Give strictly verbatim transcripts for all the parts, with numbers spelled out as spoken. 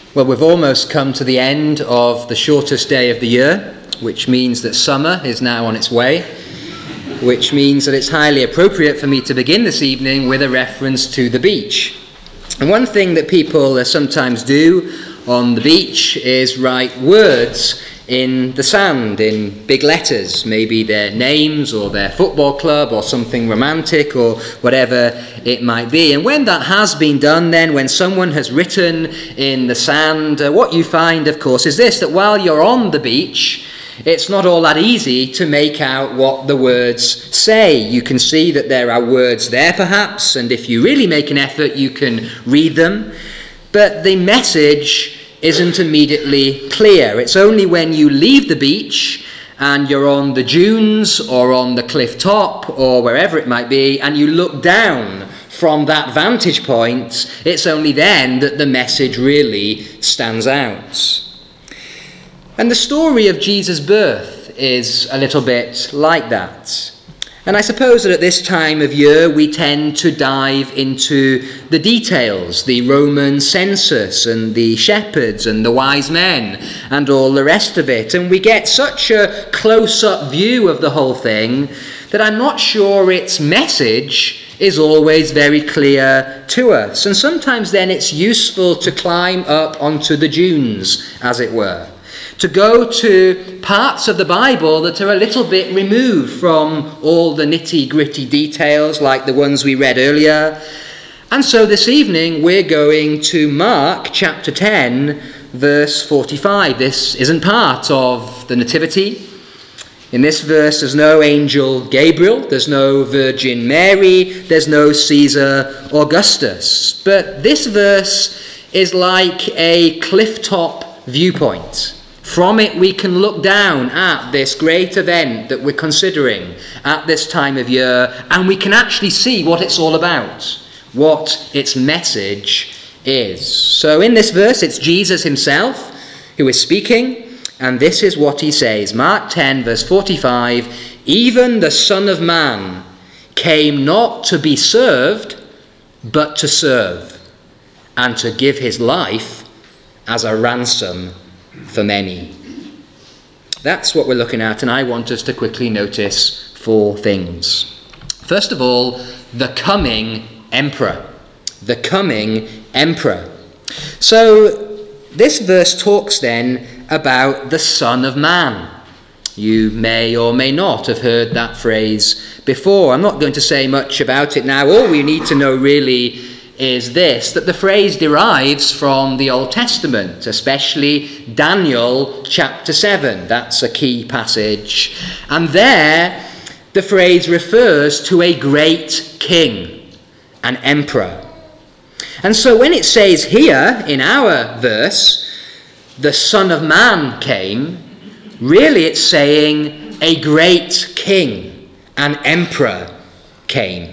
Well, we've almost come to the end of the shortest day of the year, which means that summer is now on its way, which means that it's highly appropriate for me to begin this evening with a reference to the beach. And one thing that people sometimes do on the beach is write words in the sand in big letters, maybe their names or their football club or something romantic or whatever it might be. And when that has been done, then when someone has written in the sand, uh, what you find, of course, is this, that while you're on the beach, it's not all that easy to make out what the words say. You can see that there are words there perhaps, and if you really make an effort, you can read them. But the message isn't immediately clear. It's only when you leave the beach and you're on the dunes or on the cliff top or wherever it might be, and you look down from that vantage point, it's only then that the message really stands out. And the story of Jesus' birth is a little bit like that. And I suppose that at this time of year we tend to dive into the details, the Roman census and the shepherds and the wise men and all the rest of it. And we get such a close-up view of the whole thing that I'm not sure its message is always very clear to us. And sometimes then it's useful to climb up onto the dunes, as it were, to go to parts of the Bible that are a little bit removed from all the nitty-gritty details like the ones we read earlier. And so this evening we're going to Mark chapter ten, verse forty-five. This isn't part of the Nativity. In this verse there's no angel Gabriel, there's no Virgin Mary, there's no Caesar Augustus. But this verse is like a clifftop viewpoint. From it we can look down at this great event that we're considering at this time of year, and we can actually see what it's all about, what its message is. So in this verse it's Jesus himself who is speaking, and this is what he says. Mark ten verse forty-five, "Even the Son of Man came not to be served, but to serve, and to give his life as a ransom for many." That's what we're looking at, and I want us to quickly notice four things. First of all, the coming emperor. The coming emperor. So this verse talks then about the Son of Man. You may or may not have heard that phrase before. I'm not going to say much about it now. All we need to know really is this, that the phrase derives from the Old Testament, especially Daniel chapter seven. That's a key passage. And there, the phrase refers to a great king, an emperor. And so when it says here in our verse, the Son of Man came, really it's saying a great king, an emperor came.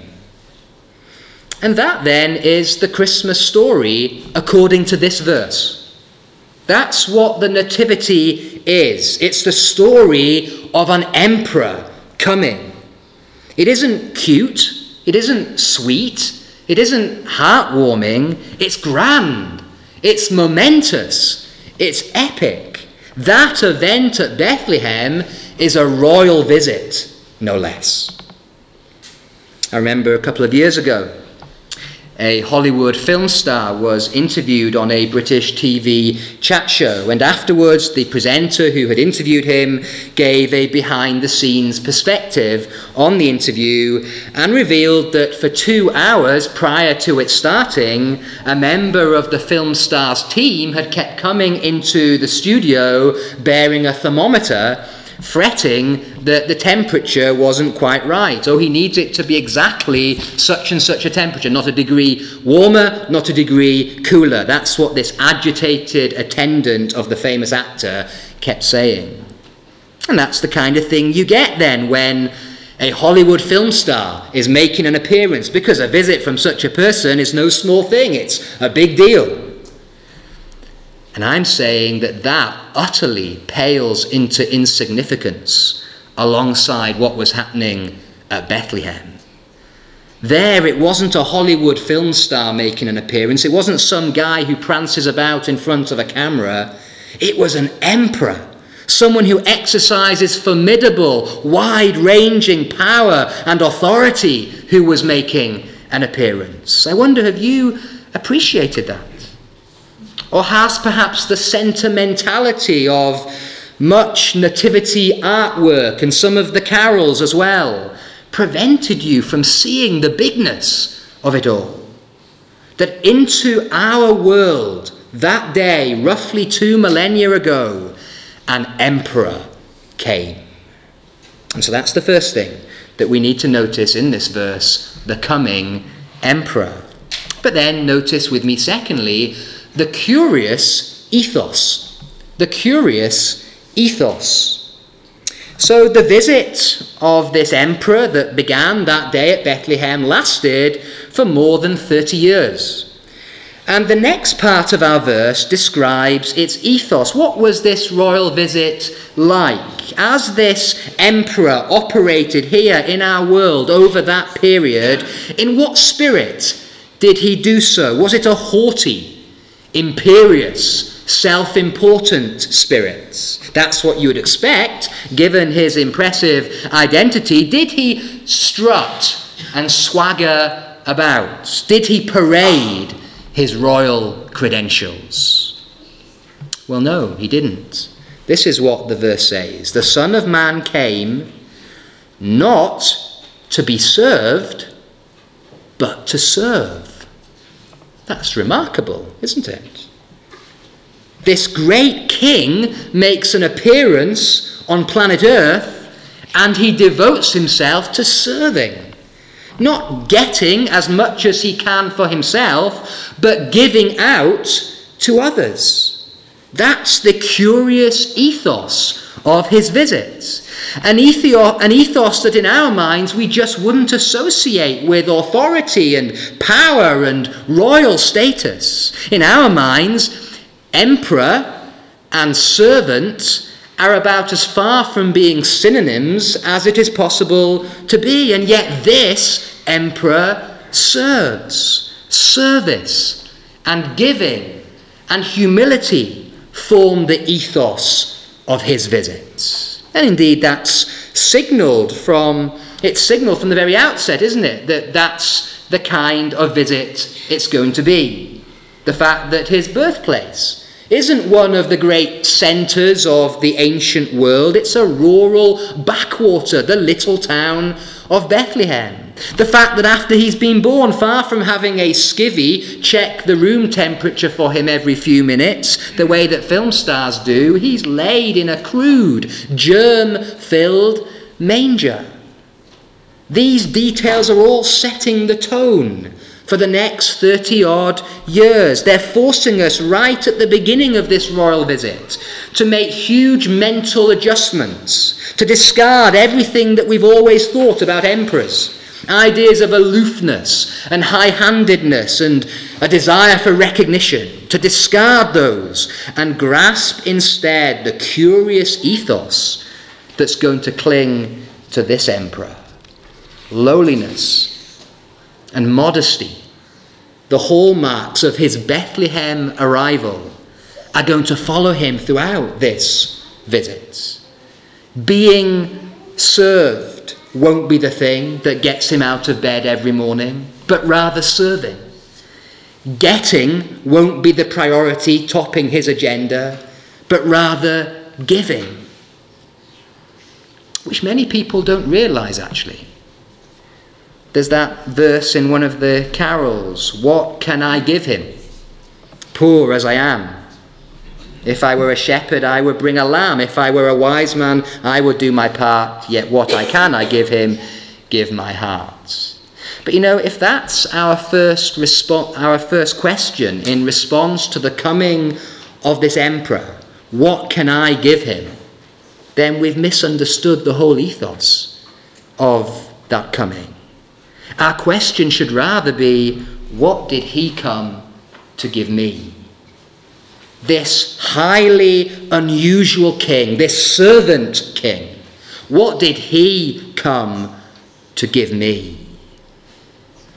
And that then is the Christmas story according to this verse. That's what the Nativity is. It's the story of an emperor coming. It isn't cute. It isn't sweet. It isn't heartwarming. It's grand. It's momentous. It's epic. That event at Bethlehem is a royal visit, no less. I remember a couple of years ago, a Hollywood film star was interviewed on a British T V chat show, and afterwards the presenter who had interviewed him gave a behind-the-scenes perspective on the interview and revealed that for two hours prior to it starting, a member of the film star's team had kept coming into the studio bearing a thermometer, fretting that the temperature wasn't quite right. Oh, he needs it to be exactly such and such a temperature, not a degree warmer, not a degree cooler. That's what this agitated attendant of the famous actor kept saying. And that's the kind of thing you get then when a Hollywood film star is making an appearance, because a visit from such a person is no small thing. It's a big deal. And I'm saying that that utterly pales into insignificance alongside what was happening at Bethlehem. There it wasn't a Hollywood film star making an appearance. It wasn't some guy who prances about in front of a camera. It was an emperor, someone who exercises formidable, wide-ranging power and authority, who was making an appearance. I wonder, have you appreciated that? Or has perhaps the sentimentality of much nativity artwork and some of the carols as well prevented you from seeing the bigness of it all? That into our world that day, roughly two millennia ago, an emperor came. And so that's the first thing that we need to notice in this verse, the coming emperor. But then notice with me, secondly, the curious ethos. The curious ethos. So the visit of this emperor that began that day at Bethlehem lasted for more than thirty years. And the next part of our verse describes its ethos. What was this royal visit like? As this emperor operated here in our world over that period, in what spirit did he do so? Was it a haughty, imperious, self-important spirit? That's what you would expect, given his impressive identity. Did he strut and swagger about? Did he parade his royal credentials? Well, no, he didn't. This is what the verse says. The Son of Man came not to be served, but to serve. That's remarkable, isn't it? This great king makes an appearance on planet Earth, and he devotes himself to serving. Not getting as much as he can for himself, but giving out to others. That's the curious ethos of his visits. An ethos, an ethos that in our minds we just wouldn't associate with authority and power and royal status. In our minds, emperor and servant are about as far from being synonyms as it is possible to be. And yet this emperor serves. Service and giving and humility form the ethos of his visits. And indeed that's signalled from, it's signalled from the very outset, isn't it? That that's the kind of visit it's going to be. The fact that his birthplace isn't one of the great centres of the ancient world. It's a rural backwater, the little town of Bethlehem. The fact that after he's been born, far from having a skivvy check the room temperature for him every few minutes, the way that film stars do, he's laid in a crude, germ-filled manger. These details are all setting the tone for the next thirty-odd years. They're forcing us right at the beginning of this royal visit to make huge mental adjustments, to discard everything that we've always thought about emperors. Ideas of aloofness and high-handedness and a desire for recognition, to discard those and grasp instead the curious ethos that's going to cling to this emperor. Lowliness and modesty, the hallmarks of his Bethlehem arrival, are going to follow him throughout this visit. Being served won't be the thing that gets him out of bed every morning, but rather serving. Getting won't be the priority topping his agenda, but rather giving. Which many people don't realise, actually. There's that verse in one of the carols, what can I give him, poor as I am? If I were a shepherd, I would bring a lamb. If I were a wise man, I would do my part. Yet what I can I give him, give my heart. But you know, if that's our first respo- our first question in response to the coming of this emperor, what can I give him? Then we've misunderstood the whole ethos of that coming. Our question should rather be, what did he come to give me? This highly unusual king, this servant king, what did he come to give me?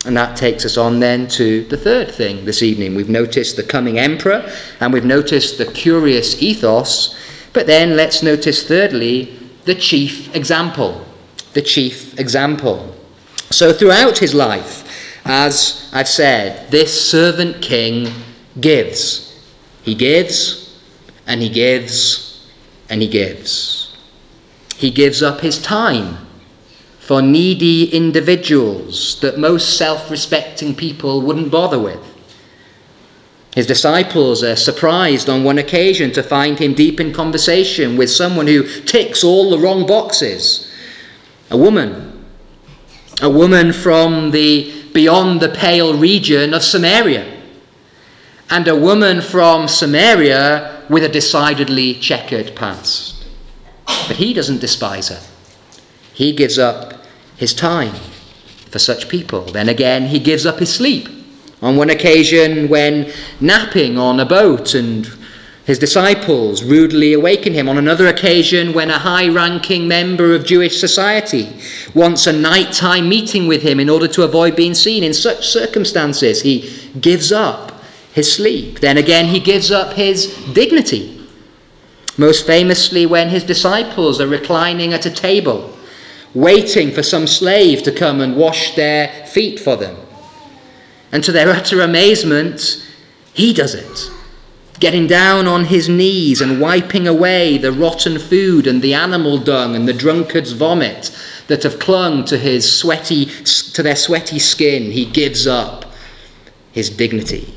And that takes us on then to the third thing this evening. We've noticed the coming emperor, and we've noticed the curious ethos, but then let's notice thirdly the chief example. The chief example. So throughout his life, as I've said, this servant king gives. He gives, and he gives, and he gives. He gives up his time for needy individuals that most self-respecting people wouldn't bother with. His disciples are surprised on one occasion to find him deep in conversation with someone who ticks all the wrong boxes. A woman. A woman from the beyond the pale region of Samaria. And a woman from Samaria with a decidedly checkered past. But he doesn't despise her. He gives up his time for such people. Then again, he gives up his sleep. On one occasion when napping on a boat and his disciples rudely awaken him. On another occasion when a high-ranking member of Jewish society wants a nighttime meeting with him in order to avoid being seen. In such circumstances, he gives up his sleep. Then again, he gives up his dignity. Most famously when his disciples are reclining at a table, waiting for some slave to come and wash their feet for them. And to their utter amazement, he does it, getting down on his knees and wiping away the rotten food and the animal dung and the drunkard's vomit that have clung to his sweaty, to their sweaty skin. He gives up his dignity.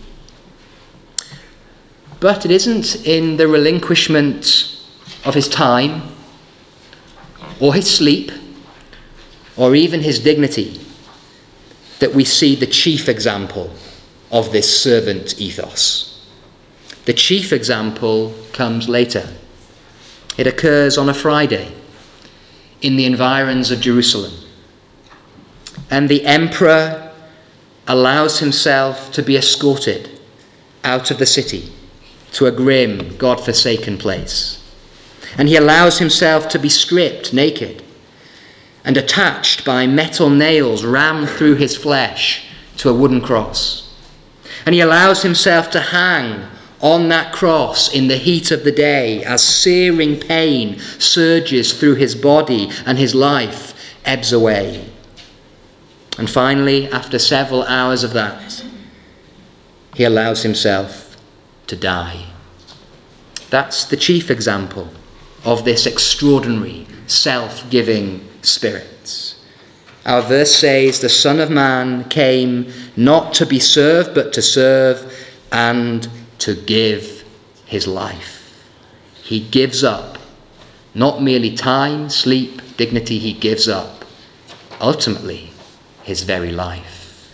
But it isn't in the relinquishment of his time or his sleep or even his dignity that we see the chief example of this servant ethos. The chief example comes later. It occurs on a Friday in the environs of Jerusalem. And the emperor allows himself to be escorted out of the city to a grim, God-forsaken place. And he allows himself to be stripped naked and attached by metal nails rammed through his flesh to a wooden cross. And he allows himself to hang on that cross in the heat of the day as searing pain surges through his body and his life ebbs away. And finally, after several hours of that, he allows himself to die. That's the chief example of this extraordinary, self-giving spirit. Our verse says, the Son of Man came not to be served, but to serve and to give his life. He gives up not merely time, sleep, dignity, he gives up ultimately his very life.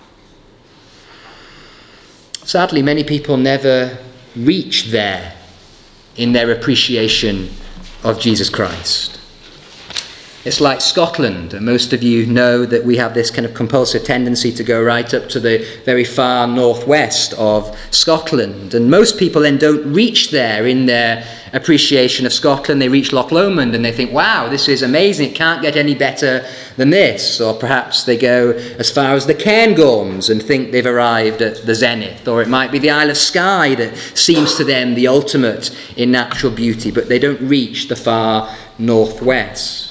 Sadly, many people never reach there in their appreciation of Jesus Christ. It's like Scotland, and most of you know that we have this kind of compulsive tendency to go right up to the very far northwest of Scotland, and most people then don't reach there in their appreciation of Scotland. They reach Loch Lomond and they think, wow, this is amazing, it can't get any better than this. Or perhaps they go as far as the Cairngorms and think they've arrived at the zenith. Or it might be the Isle of Skye that seems to them the ultimate in natural beauty, but they don't reach the far northwest.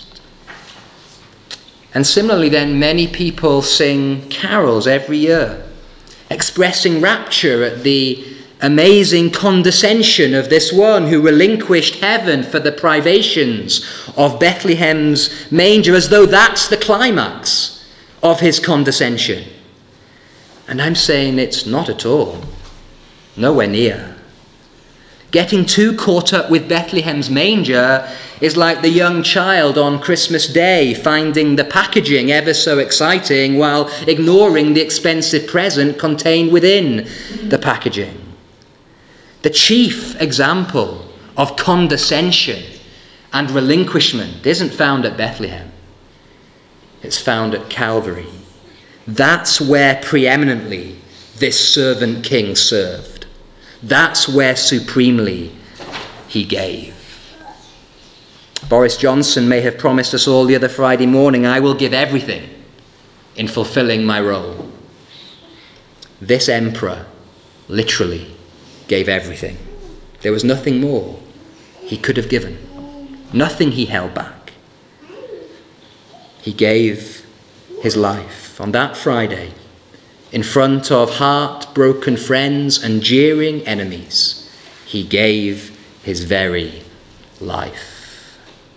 And similarly then, many people sing carols every year, expressing rapture at the amazing condescension of this one who relinquished heaven for the privations of Bethlehem's manger, as though that's the climax of his condescension. And I'm saying it's not at all, nowhere near. Getting too caught up with Bethlehem's manger is like the young child on Christmas Day finding the packaging ever so exciting while ignoring the expensive present contained within the packaging. The chief example of condescension and relinquishment isn't found at Bethlehem. It's found at Calvary. That's where preeminently this servant king served. That's where supremely he gave. Boris Johnson may have promised us all the other Friday morning, I will give everything in fulfilling my role. this emperor literally gave everything. There was nothing more he could have given, nothing he held back. He gave his life on that Friday in front of heartbroken friends and jeering enemies. He gave his very life.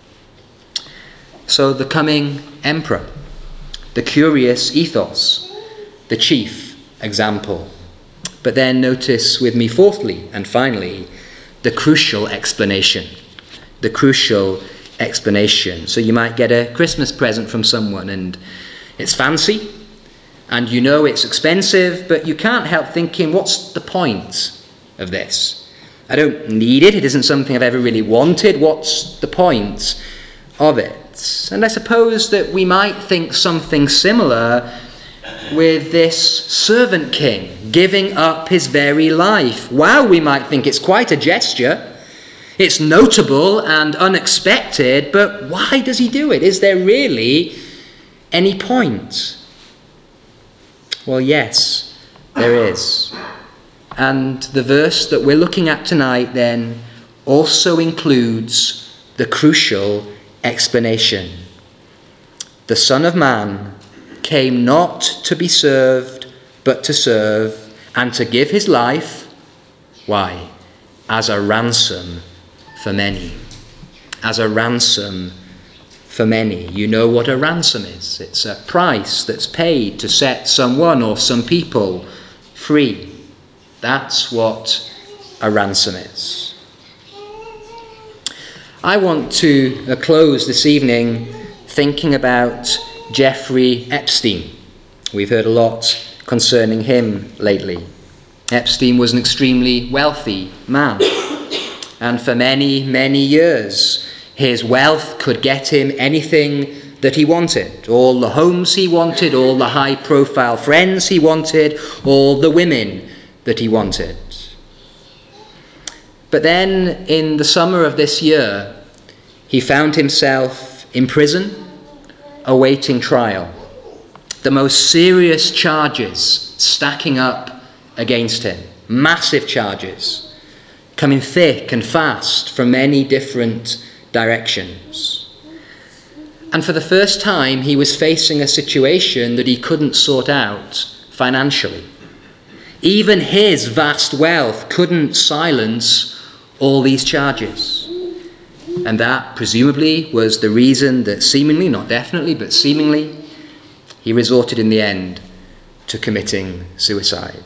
So the coming emperor, the curious ethos, the chief example. But then notice with me fourthly and finally, the crucial explanation. The crucial explanation. So you might get a Christmas present from someone and it's fancy and you know it's expensive, but you can't help thinking, what's the point of this? I don't need it. It isn't something I've ever really wanted. What's the point of it? And I suppose that we might think something similar with this servant king giving up his very life. Wow, we might think it's quite a gesture. It's notable and unexpected, but why does he do it? Is there really any point? Well, yes, there is. And the verse that we're looking at tonight then also includes the crucial explanation. The Son of Man came not to be served, but to serve, and to give his life, why? As a ransom for many. As a ransom for many. You know what a ransom is. It's a price that's paid to set someone or some people free. That's what a ransom is. I want to uh, close this evening thinking about Jeffrey Epstein. We've heard a lot concerning him lately. Epstein was an extremely wealthy man, and for many, many years his wealth could get him anything that he wanted. All the homes he wanted, all the high-profile friends he wanted, all the women that he wanted. But then, in the summer of this year, he found himself in prison, awaiting trial. The most serious charges stacking up against him. Massive charges, coming thick and fast from many different directions. And for the first time, he was facing a situation that he couldn't sort out financially. Even his vast wealth couldn't silence all these charges. And that, presumably, was the reason that seemingly, not definitely, but seemingly, he resorted in the end to committing suicide.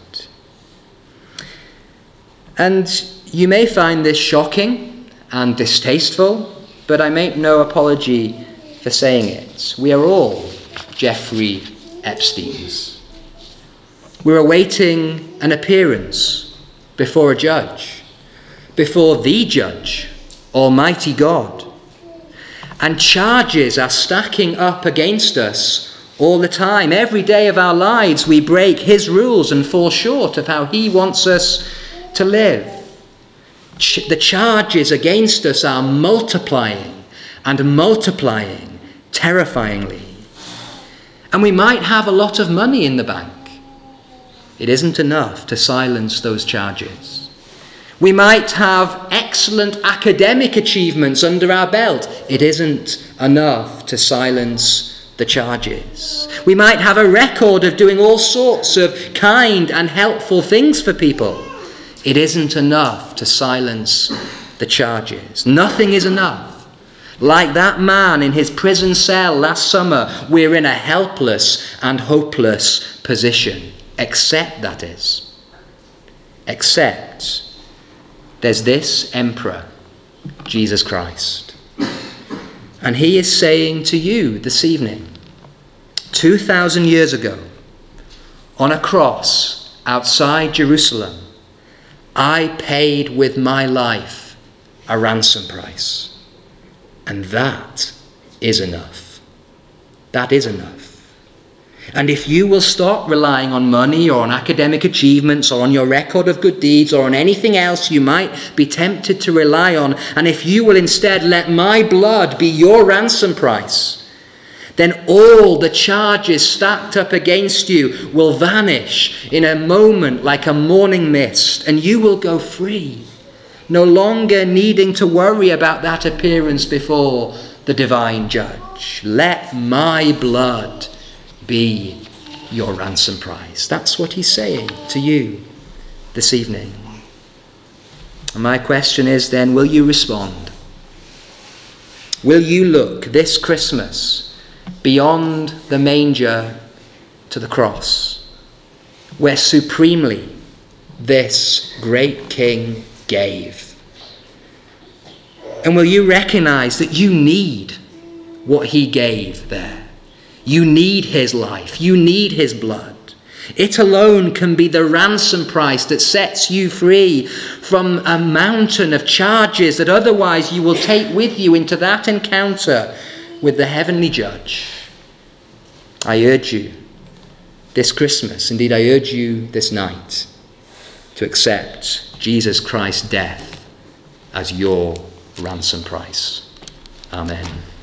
And you may find this shocking and distasteful, but I make no apology for saying it. We are all Jeffrey Epsteins. We're awaiting an appearance before a judge, before the judge, Almighty God. And charges are stacking up against us all the time. Every day of our lives we break his rules and fall short of how he wants us to live. Ch- the charges against us are multiplying and multiplying terrifyingly. And we might have a lot of money in the bank. It isn't enough to silence those charges. We might have excellent academic achievements under our belt. It isn't enough to silence the charges. We might have a record of doing all sorts of kind and helpful things for people. It isn't enough to silence the charges. Nothing is enough. Like that man in his prison cell last summer, we're in a helpless and hopeless position. Except, that is, except there's this emperor, Jesus Christ. And he is saying to you this evening, two thousand years ago, on a cross outside Jerusalem, I paid with my life a ransom price. And that is enough. That is enough. And if you will stop relying on money or on academic achievements or on your record of good deeds or on anything else you might be tempted to rely on, and if you will instead let my blood be your ransom price, then all the charges stacked up against you will vanish in a moment like a morning mist, and you will go free, no longer needing to worry about that appearance before the divine judge. Let my blood be your ransom price. That's what he's saying to you this evening. And my question is then, will you respond? Will you look this Christmas beyond the manger to the cross, where supremely this great King gave? And will you recognize that you need what he gave there? You need his life. You need his blood. It alone can be the ransom price that sets you free from a mountain of charges that otherwise you will take with you into that encounter with the heavenly judge. I urge you this Christmas, indeed I urge you this night, to accept Jesus Christ's death as your ransom price. Amen.